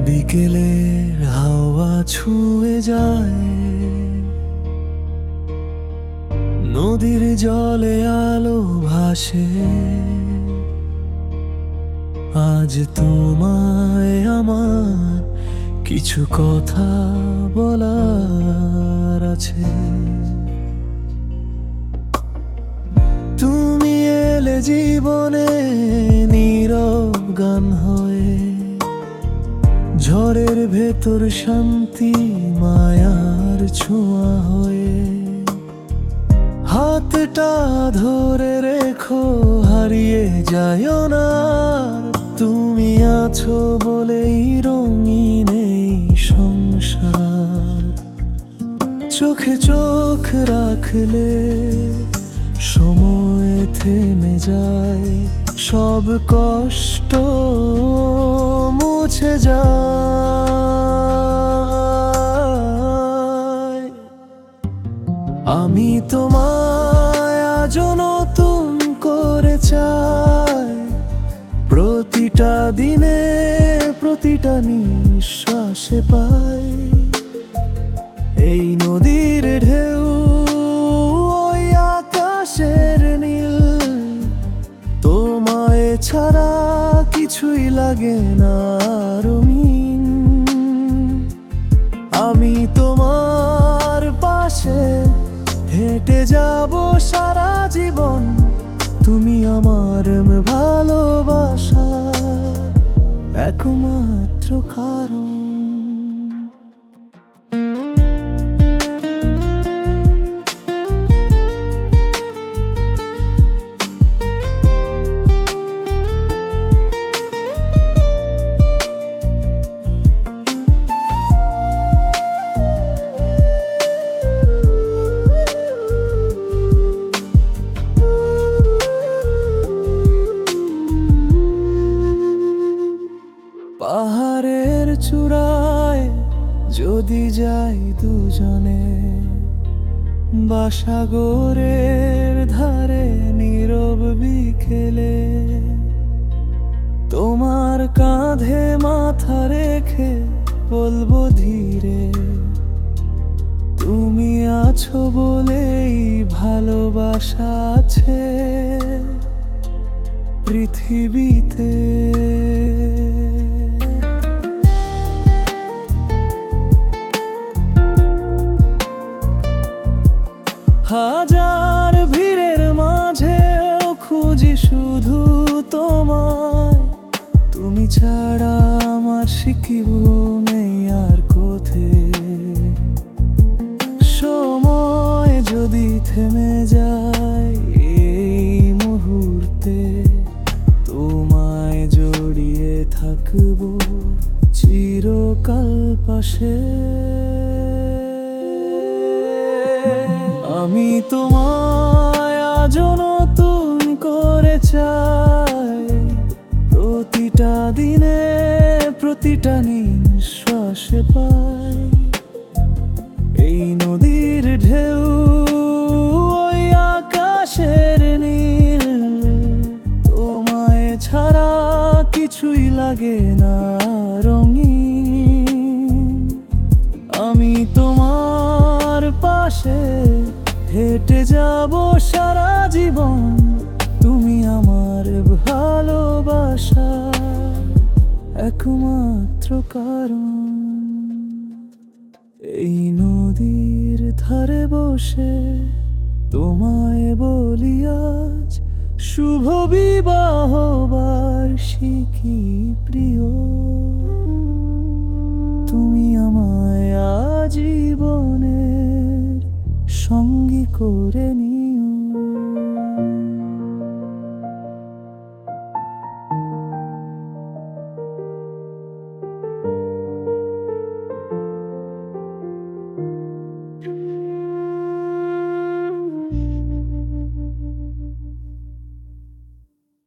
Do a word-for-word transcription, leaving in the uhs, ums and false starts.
বিকেলের হাওয়া ছুঁয়ে যায় নদীর জলে আলো ভাসে। আজ তোমায় আমার কিছু কথা বলার আছে। তুমি এলে জীবনে নীরব গান হয়ে, ঝড়ের ভেতর শান্তি মায়ার ছোঁয়া হয়ে। হাতটা ধরে রেখো, হারিয়ে যায়ও না। তুমি আছো বলেই রঙিন এই সংসার। চোখে চোখ রাখলে সময় থেমে যায়, সব কষ্ট মুছে যায়। আমি তোমায় আজও নতুন করে চাই, প্রতিটা দিনে প্রতিটা নিঃশ্বাসে পাই। এই নদীর ঢেউ, ওই আকাশের নীল, তোমায় ছাড়া কিছুই লাগে না রঙিন। আমি তোমার পাশে হেঁটে যাব সারা জীবন, তুমি আমার ভালোবাসা একমাত্র কারণ। পাহাড়ের চূড়ায় যদি যাই দুজনে, বাসাগরের ধারে নীরব বিকেলে, তোমার কাঁধে মাথা রেখে বলবো ধীরে, তুমি আছো বলেই ভালোবাসা আছে পৃথিবীতে। হাজার ভিড়ের মাঝেও খুঁজি শুধু তোমায়, তুমি ছাড়া আমার শিখিব নেই আর কোথে। সময় যদি থেমে যায় এই মুহূর্তে, তোমায় জড়িয়ে থাকবো চিরকাল পাশে। আমি তোমায় আজও নতুন করে চাই, প্রতিটা দিনে প্রতিটা নিঃশ্বাসে পাই। এই নদীর ঢেউ, ওই আকাশের নীল, তোমায় ছাড়া কিছুই লাগে না রঙিন। আমি তোমার পাশে হেঁটে যাব সারা জীবন, তুমি আমার ভালোবাসা একমাত্র কারণ। এই নদীর ধারে বসে তোমায় বলি আজ শুভ বিবাহ বার্ষিকী প্রিয়। তুমি আমায় আজীবনের সঙ্গী করে